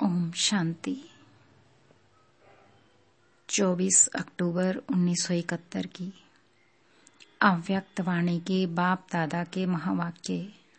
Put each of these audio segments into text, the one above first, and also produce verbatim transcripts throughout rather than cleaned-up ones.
ओम शांति। चौबीस अक्टूबर उन्नीस सौ इकहत्तर की अव्यक्त वाणी के बाप दादा के महावाक्य।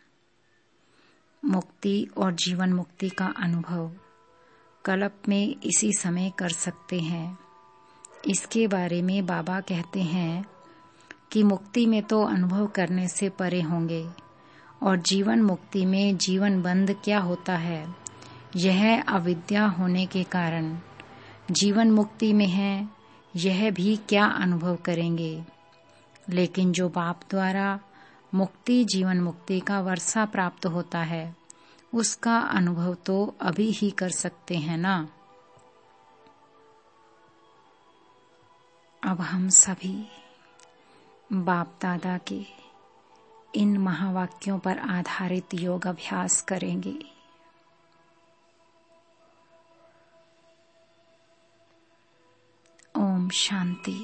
मुक्ति और जीवन मुक्ति का अनुभव कल्प में इसी समय कर सकते हैं। इसके बारे में बाबा कहते हैं कि मुक्ति में तो अनुभव करने से परे होंगे और जीवन मुक्ति में जीवन बंद क्या होता है, यह अविद्या होने के कारण जीवन मुक्ति में है, यह भी क्या अनुभव करेंगे। लेकिन जो बाप द्वारा मुक्ति जीवन मुक्ति का वर्षा प्राप्त होता है, उसका अनुभव तो अभी ही कर सकते हैं ना। अब हम सभी बाप दादा के इन महावाक्यों पर आधारित योग अभ्यास करेंगे। ओम शांति।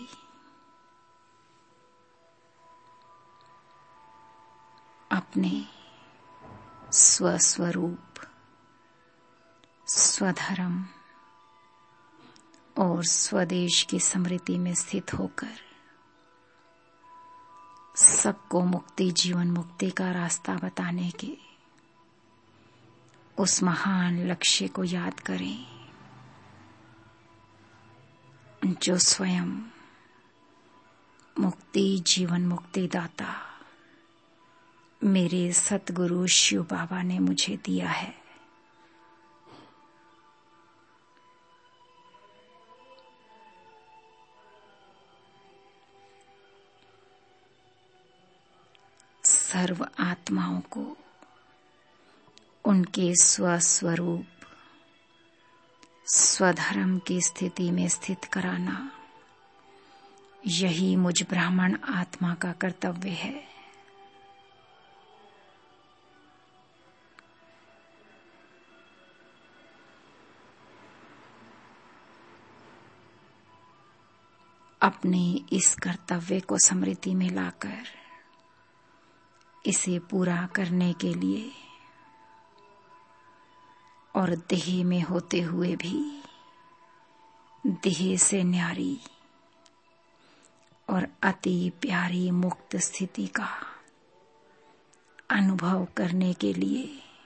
अपने स्वस्वरूप, स्वधर्म और स्वदेश की स्मृति में स्थित होकर सबको मुक्ति जीवन मुक्ति का रास्ता बताने के उस महान लक्ष्य को याद करें, जो स्वयं मुक्ति जीवन मुक्ति दाता मेरे सतगुरु शिव बाबा ने मुझे दिया है। सर्व आत्माओं को उनके स्वस्वरूप स्वधर्म की स्थिति में स्थित कराना, यही मुझ ब्राह्मण आत्मा का कर्तव्य है। अपने इस कर्तव्य को स्मृति में लाकर इसे पूरा करने के लिए और देह में होते हुए भी देह से न्यारी और अति प्यारी मुक्त स्थिति का अनुभव करने के लिए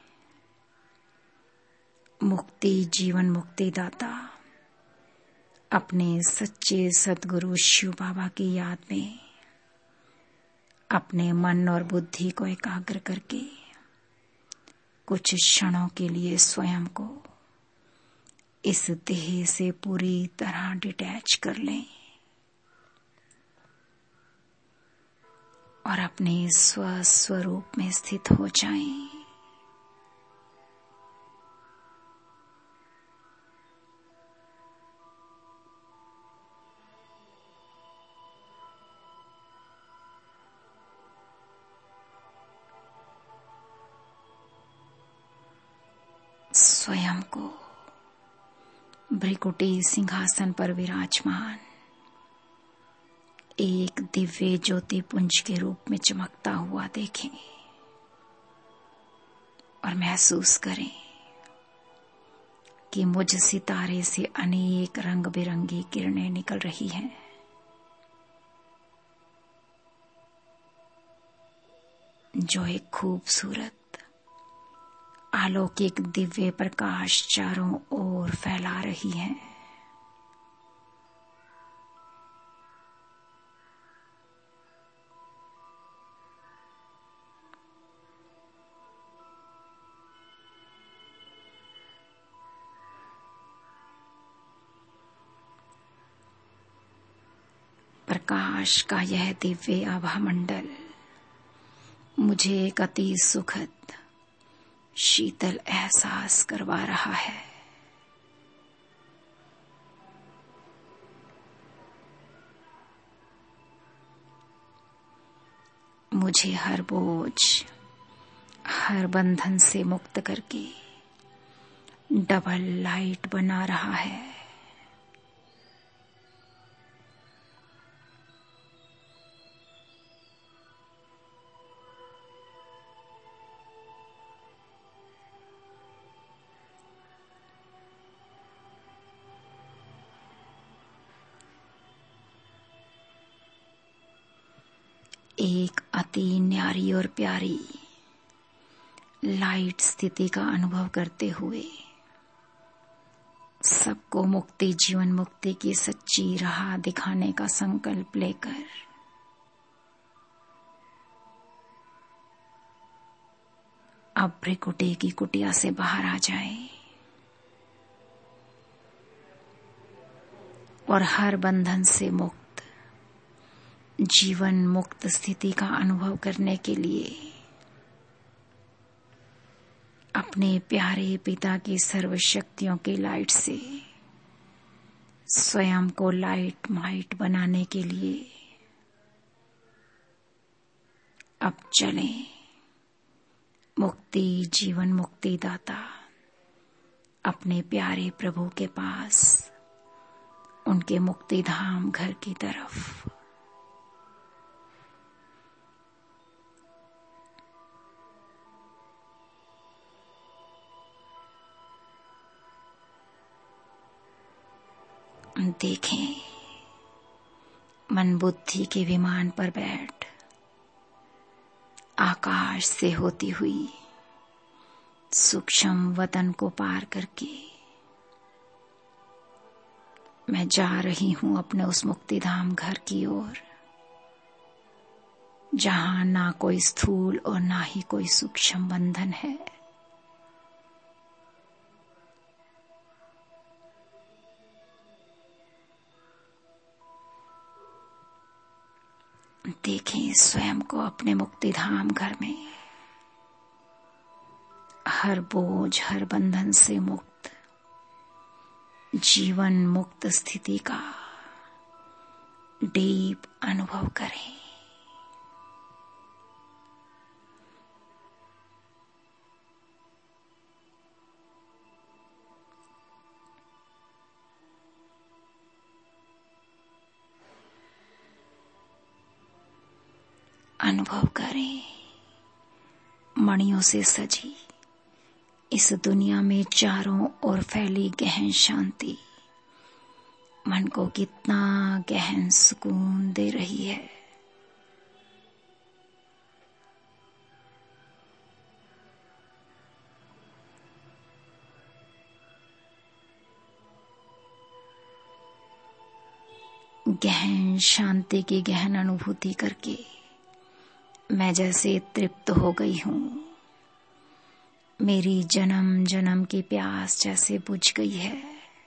मुक्ति जीवन मुक्ति दाता अपने सच्चे सद्गुरु शिव बाबा की याद में अपने मन और बुद्धि को एकाग्र करके कुछ क्षणों के लिए स्वयं को इस देह से पूरी तरह डिटैच कर लें और अपने स्वस्वरूप में स्थित हो जाएं। स्वयं को भ्रिकुटी सिंहासन पर विराजमान एक दिव्य ज्योति पुंज के रूप में चमकता हुआ देखें और महसूस करें कि मुझ सितारे से अनेक रंग बिरंगी किरणें निकल रही हैं। जो एक खूबसूरत अलौकिक दिव्य प्रकाश चारों ओर फैला रही है। प्रकाश का यह दिव्य आभा मंडल मुझे एक अति सुखद शीतल एहसास करवा रहा है। मुझे हर बोझ हर बंधन से मुक्त करके डबल लाइट बना रहा है। एक अति न्यारी और प्यारी लाइट स्थिति का अनुभव करते हुए सबको मुक्ति, जीवन मुक्ति की सच्ची राह दिखाने का संकल्प लेकर अब भ्रिकुटी की कुटिया से बाहर आ जाए और हर बंधन से मुक्त, जीवन मुक्त स्थिति का अनुभव करने के लिए अपने प्यारे पिता की सर्वशक्तियों की लाइट से स्वयं को लाइट माइट बनाने के लिए अब चलें। मुक्ति, जीवन मुक्ति दाता अपने प्यारे प्रभु के पास, उनके मुक्ति धाम घर की तरफ। देखें, मन बुद्धि के विमान पर बैठ आकाश से होती हुई सूक्ष्म वतन को पार करके मैं जा रही हूं अपने उस मुक्ति धाम घर की ओर, जहां ना कोई स्थूल और ना ही कोई सूक्ष्म बंधन है। देखें स्वयं को अपने मुक्ति धाम घर में, हर बोझ, हर बंधन से मुक्त, जीवन मुक्त स्थिति का डीप अनुभव करें। अनुभव करें मणियों से सजी इस दुनिया में चारों ओर फैली गहन शांति मन को कितना गहन सुकून दे रही है। गहन शांति की गहन अनुभूति करके मैं जैसे तृप्त हो गई हूं, मेरी जन्म जन्म की प्यास जैसे बुझ गई है।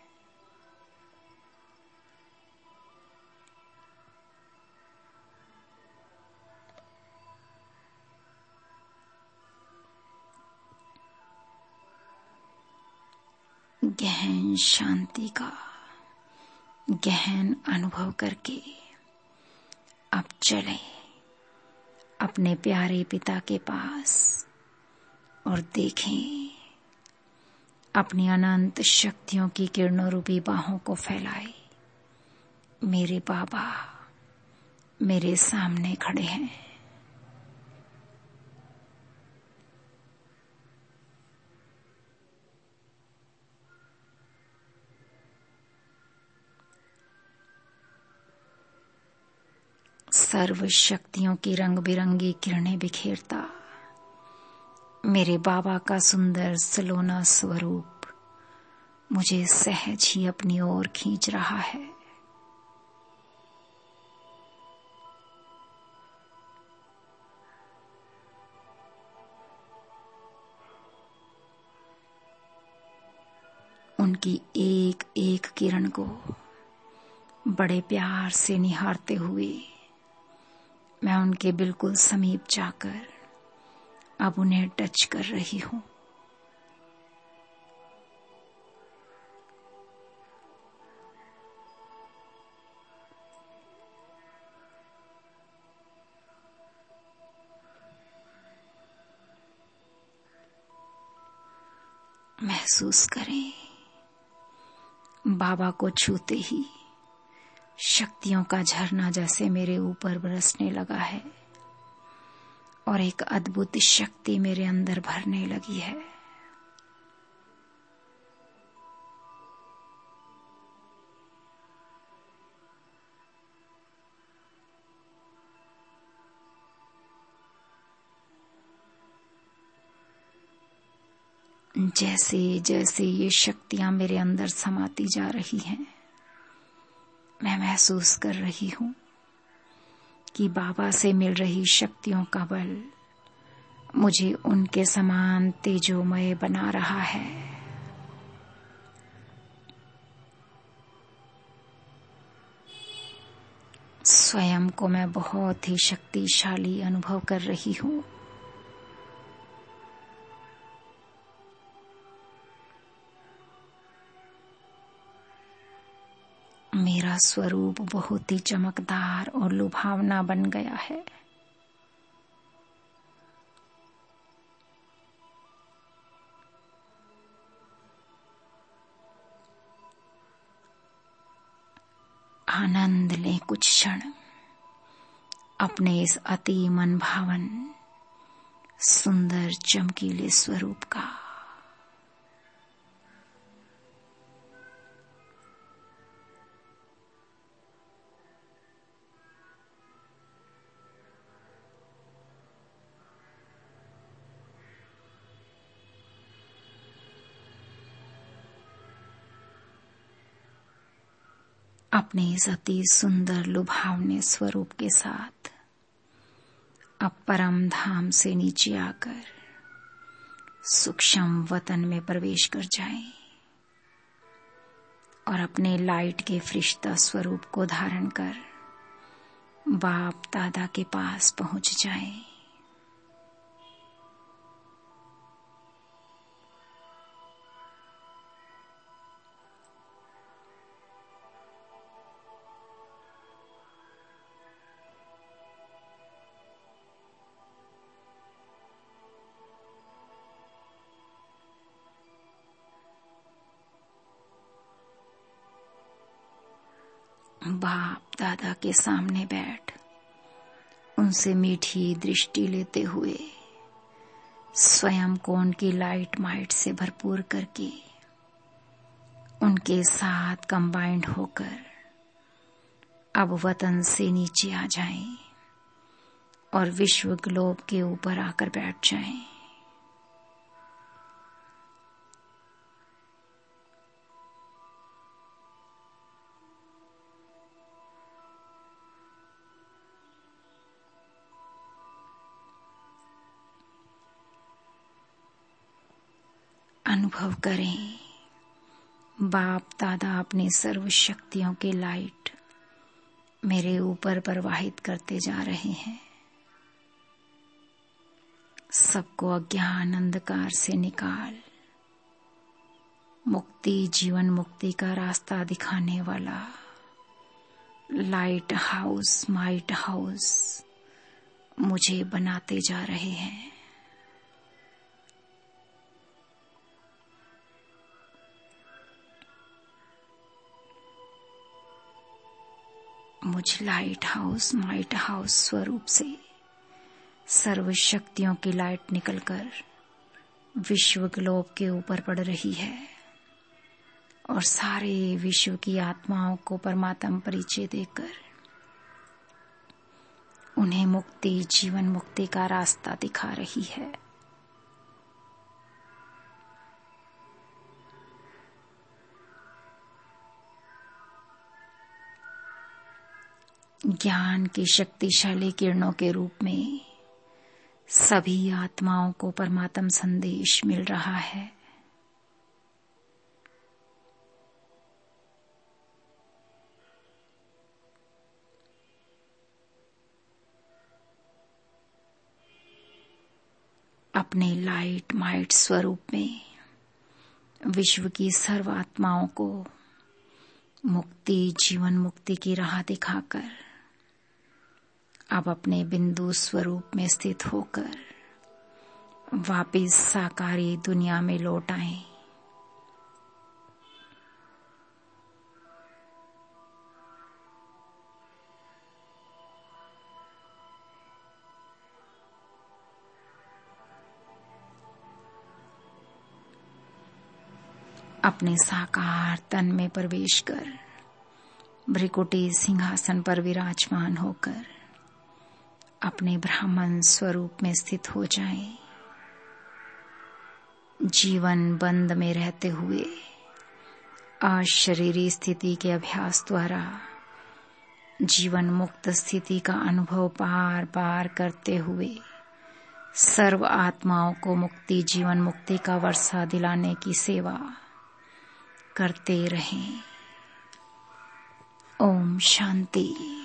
गहन शांति का गहन अनुभव करके अब चले अपने प्यारे पिता के पास और देखें अपनी अनंत शक्तियों की किरणों रूपी बाहों को फैलाए। मेरे बाबा मेरे सामने खड़े हैं। सर्व शक्तियों की रंग बिरंगी किरणें बिखेरता मेरे बाबा का सुंदर सलोना स्वरूप मुझे सहज ही अपनी ओर खींच रहा है। उनकी एक एक किरण को बड़े प्यार से निहारते हुए मैं उनके बिल्कुल समीप जाकर अब उन्हें टच कर रही हूं। महसूस करें बाबा को छूते ही शक्तियों का झरना जैसे मेरे ऊपर बरसने लगा है और एक अद्भुत शक्ति मेरे अंदर भरने लगी है। जैसे जैसे ये शक्तियां मेरे अंदर समाती जा रही हैं, मैं महसूस कर रही हूँ कि बाबा से मिल रही शक्तियों का बल मुझे उनके समान तेजोमय बना रहा है। स्वयं को मैं बहुत ही शक्तिशाली अनुभव कर रही हूँ। मेरा स्वरूप बहुत ही चमकदार और लुभावना बन गया है। आनंद लें कुछ क्षण अपने इस अति मन भावन सुंदर चमकीले स्वरूप का। अपने इस अति सुंदर लुभावने स्वरूप के साथ अब परम धाम से नीचे आकर सूक्ष्म वतन में प्रवेश कर जाएं और अपने लाइट के फरिश्ता स्वरूप को धारण कर बाप दादा के पास पहुंच जाएं। बाप दादा के सामने बैठ उनसे मीठी दृष्टि लेते हुए स्वयं को उनकी लाइट माइट से भरपूर करके उनके साथ कंबाइंड होकर अब वतन से नीचे आ जाएं और विश्व ग्लोब के ऊपर आकर बैठ जाएं। अनुभव करें बाप दादा अपनी सर्व शक्तियों की लाइट मेरे ऊपर प्रवाहित करते जा रहे हैं। सबको अज्ञान अंधकार से निकाल मुक्ति जीवन मुक्ति का रास्ता दिखाने वाला लाइट हाउस माइट हाउस मुझे बनाते जा रहे हैं। मुझ लाइट हाउस माइट हाउस स्वरूप से सर्व शक्तियों की लाइट निकलकर विश्व ग्लोब के ऊपर पड़ रही है और सारे विश्व की आत्माओं को परमात्म परिचय देकर उन्हें मुक्ति जीवन मुक्ति का रास्ता दिखा रही है। ज्ञान की शक्तिशाली किरणों के रूप में सभी आत्माओं को परमात्म संदेश मिल रहा है। अपने लाइट माइट स्वरूप में विश्व की सर्व आत्माओं को मुक्ति जीवन मुक्ति की राह दिखाकर अब अपने बिंदु स्वरूप में स्थित होकर वापिस साकारी दुनिया में लौट आएं। अपने साकार तन में प्रवेश कर भ्रिकुटी सिंहासन पर विराजमान होकर अपने ब्राह्मण स्वरूप में स्थित हो जाएं। जीवन बंद में रहते हुए अशरीरी स्थिति के अभ्यास द्वारा जीवन मुक्त स्थिति का अनुभव बार बार करते हुए सर्व आत्माओं को मुक्ति जीवन मुक्ति का वर्षा दिलाने की सेवा करते रहें। ओम शांति।